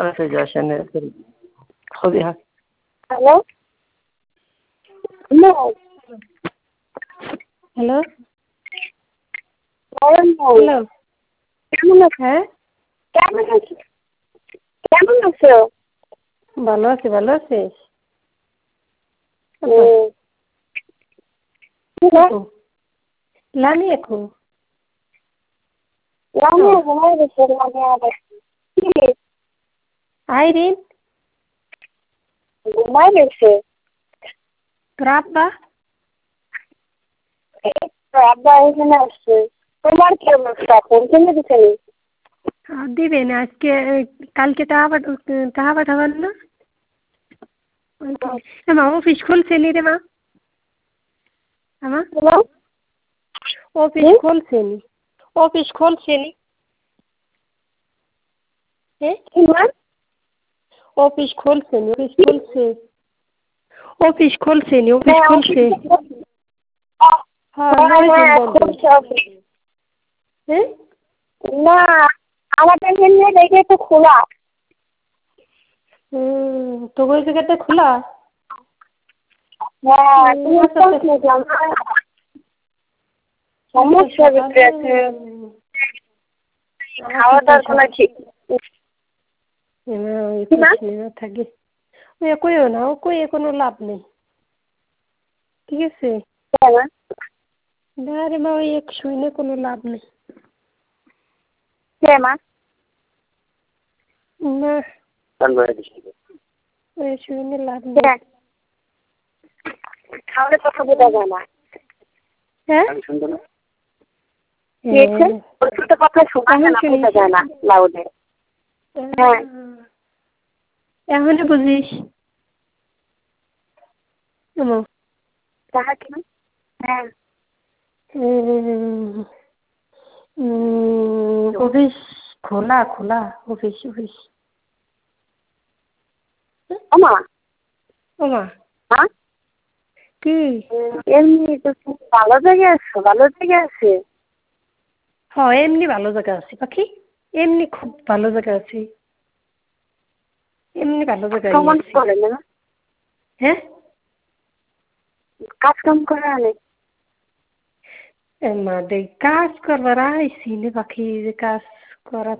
আচ্ছা যাসেন خذيها hello hello hello hello hello কেমন আছো? হ্যাঁ কেমন আছো? কেমন আছো? ভালো আছি, ভালো আছিস? লামি এখন লামিয়া ঘুমাই গেছে লামিয়া আবার কি আইরিন ঘুমাই গেছে তোর আব্বা এই তো আব্বা এখানে আসছে তোমার কি অবস্থা ফোন কিনে দিচ্ছেন দিবে না আজকে কালকে টাকা পাঠাবার না মা অফিস খুলছে নি রে মা আমার হ্যালো অফিস খুলছে নি অফিস খুলছে নি হ্যাঁ কি মা অফিস খুলছে নি অফিস খুলছে নি অফিস খুলছে হ্যাঁ খুলছে অফিস হ্যাঁ না আমাদের এখানে দেখে তো খোলা তো ওই জায়গাটা খোলা হ্যাঁ তুমি সমস্যা ভিতরে আছে খাওয়া দাওয়ার কোনো ঠিক থাকে ওই কইও না ও কইয়ে কোনো লাভ নেই ঠিক আছে আরে মা ওই এক শুনে কোনো লাভ নেই মা না ওই শুনে লাভ নেই খাওয়ালে কথা বোঝা যায় না হ্যাঁ ছোট কথা শোনা যায় না বোঝা যায় না লাউডে হ্যাঁ এখনই বুঝিস তাহা কি হ্যাঁ অফিস খোলা খোলা অফিস অফিস ওমা ওমা হ্যাঁ কি এমনি তো খুব ভালো জায়গায় আছো ভালো জায়গায় আছে হ্যাঁ এমনি ভালো জায়গা আছি পাখি এমনি খুব ভালো জায়গা আছি এমনি ভালো জায়গায় কেমন আছি করে না হ্যাঁ কাজ কাম করে অনেক মা দেখ কাজ করবার আইসি নে পাখি যে কাজ করা